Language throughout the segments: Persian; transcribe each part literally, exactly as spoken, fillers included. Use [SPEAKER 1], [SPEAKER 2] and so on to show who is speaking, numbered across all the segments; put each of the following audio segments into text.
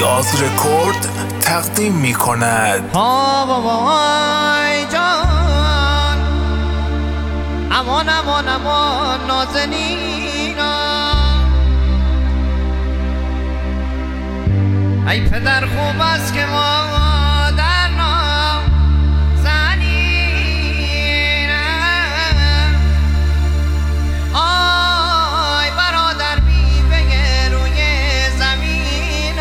[SPEAKER 1] یاز رکورد تقدیم می کند.
[SPEAKER 2] ها بابای جان، امان امان امان نازنینا، ای پدر خوب است که مادر نام زنینه، آی برادر بی بگه روی زمین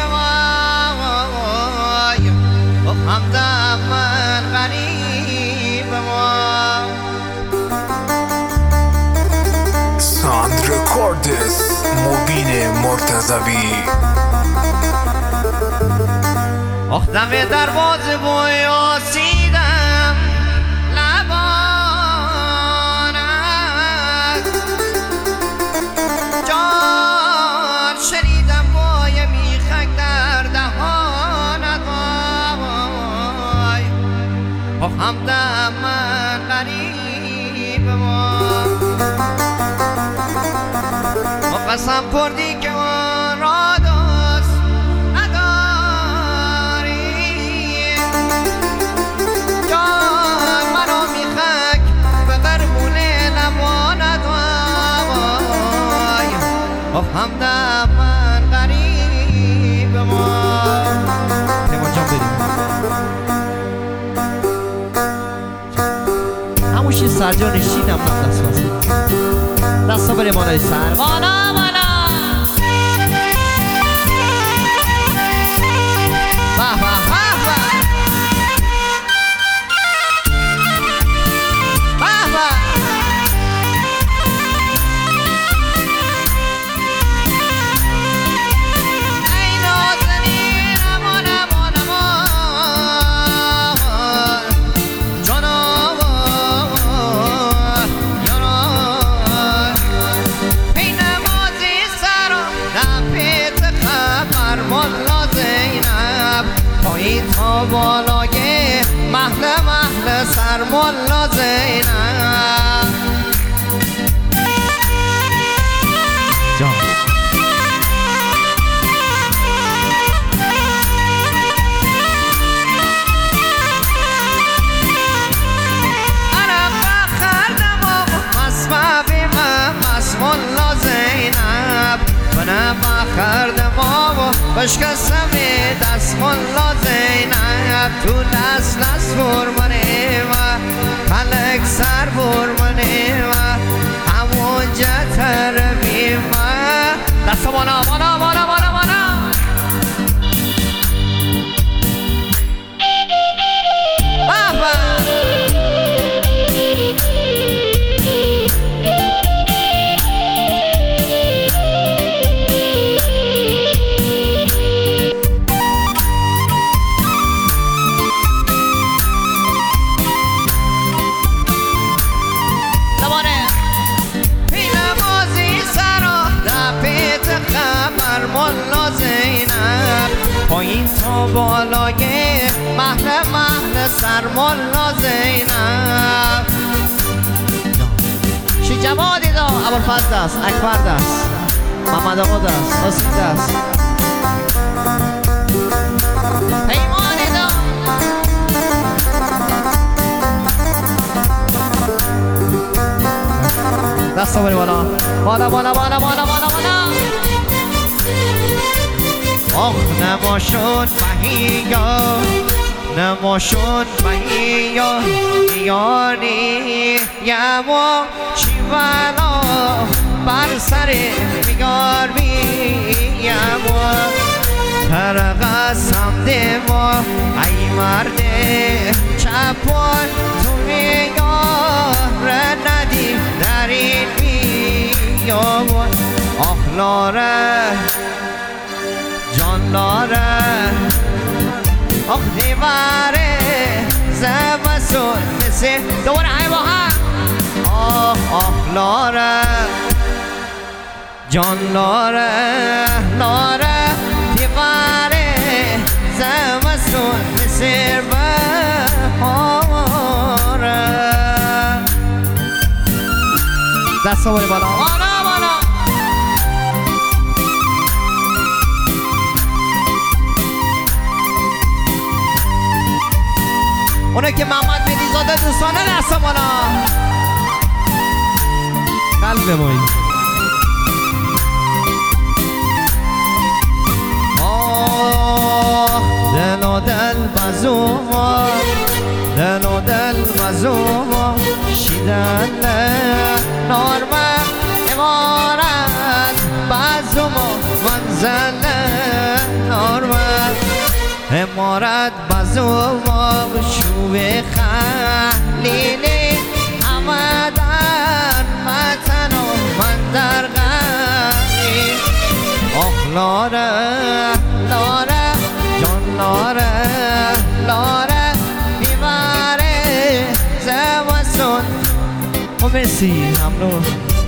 [SPEAKER 2] وای، با همدم من غریب ما.
[SPEAKER 1] ساند رکوردز مبین مرتضوی.
[SPEAKER 2] آخ دم دروازه بایاسیدم لبانت، جان شنیدم بای میخک در دهانت وای، آخ همدم من غریب ما. آخ قسم خوردی که من را دوست نداری، جان منو میخک به قربون لبانت وای، آخ همدم من غریب ما. پیمان جان بریم هموشی سرجانشینم من دست بازم دستا بریم آنای سر بالا بالا. به به به به به به. ای نازنین امان امان امان جانم جانم، ای نمازی سر نپیت خبر ملا زینب، پایین تا بالای محل محل سر ملا زینب جان. انا بخردم و مسمع بیمم از ملا زینب، من بخردم و بشکستم دست ملا زینب، تو دست دست فرمانه و فلک سر فرمانه و همونجا تربیم و دست بالا بالا بالا بالا بالا. بابا ملا زینب، پایین تا بالای محل محل سر ملا زینب. شی جوادی دا ابوالفضل دست، اکبر دست، محمد آقا دست، حسین دست، پیمانی دا دست بری بالا بالا بالا بالا بالا بالا بالا. آخ نماشون مهیا نماشون مهیا یاری یما شیوالا بر سر بیار بیما، ترقه سمده ما ای مرد چپان، تو میار ندیم در این بیامون. آخ لاره جان لاره، آخ دیواره زبسون مثل دوباره های با هم. آخ آخ لاره جان لاره لاره، دیواره زبسون مثل بهاره. دست باری بالا بالا بالا. اونه که محمد مهدیزاده دوستانه دست بالا قلب مایی آه دل و دل بزوما دل و دل بزوما شیدن نارمه امارت بزوما منزل نارمه امارت بزوما شوب خلیلی آمدن متن و من در غمی آخ لاره لاره جان لاره لاره بیماره زوستون و مسی همرو